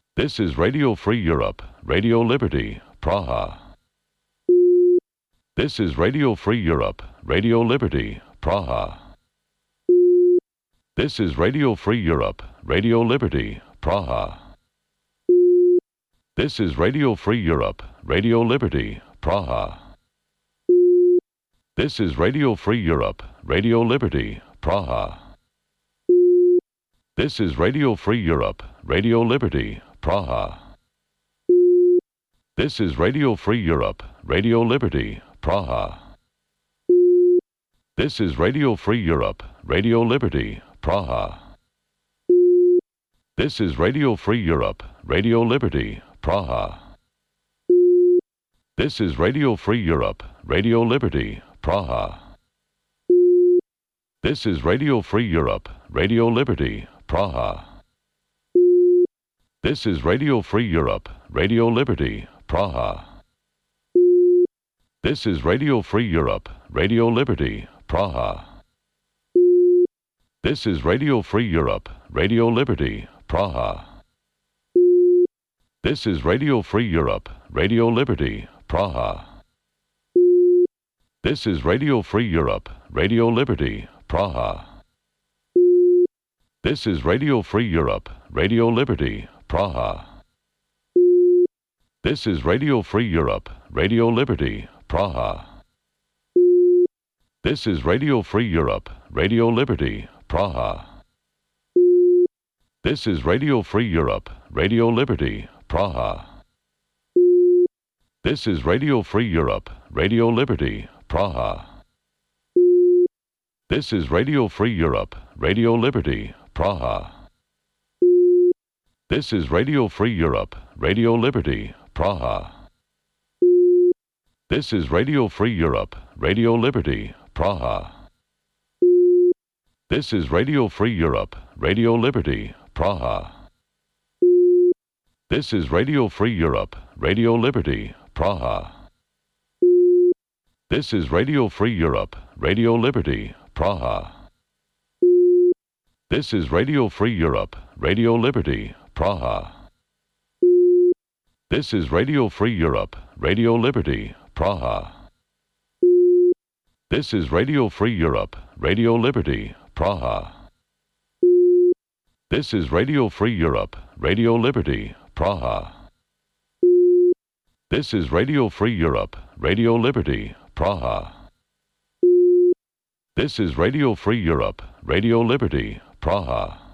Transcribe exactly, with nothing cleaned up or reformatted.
This is Radio Free Europe, Radio Liberty, Praha. This is Radio Free Europe, Radio Liberty, Praha. This is Radio Free Europe, Radio Liberty, Praha. This is Radio Free Europe, Radio Liberty, Praha. This is Radio Free Europe, Radio Liberty, Praha. This is Radio Free Europe, Radio Liberty, Praha. This is Radio Free Europe, Radio Liberty, Praha. This is Radio Free Europe, Radio Liberty, Praha. This is Radio Free Europe, Radio Liberty, Praha. This is Radio Free Europe, Radio Liberty, Praha. This is Radio Free Europe, Radio Liberty, Praha. This is Radio Free Europe, Radio Liberty, Praha. This is Radio Free Europe, Radio Liberty, Praha. This is Radio Free Europe, Radio Liberty, Praha. This is Radio Free Europe, Radio Liberty, Praha. This is Radio Free Europe, Radio Liberty, Praha. This is Radio Free Europe, Radio Liberty, Praha. This is Radio Free Europe, Radio Liberty, Praha. This is Radio Free Europe, Radio Liberty, Praha. This is Radio Free Europe, Radio Liberty, Praha. This is Radio Free Europe, Radio Liberty, Praha. This is Radio Free Europe, Radio Liberty, Praha. This is Radio Free Europe, Radio Liberty, Praha. This is Radio Free Europe, Radio Liberty, Praha. This is Radio Free Europe, Radio Liberty, Praha. This is Radio Free Europe, Radio Liberty, Praha. This is Radio Free Europe, Radio Liberty, Praha. This is Radio Free Europe, Radio Liberty, Praha. This is Radio Free Europe, Radio Liberty, Praha. This is Radio Free Europe, Radio Liberty, Praha. This is Radio Free Europe, Radio Liberty, Praha. This is Radio Free Europe, Radio Liberty, Praha. This is Radio Free Europe, Radio Liberty, Praha.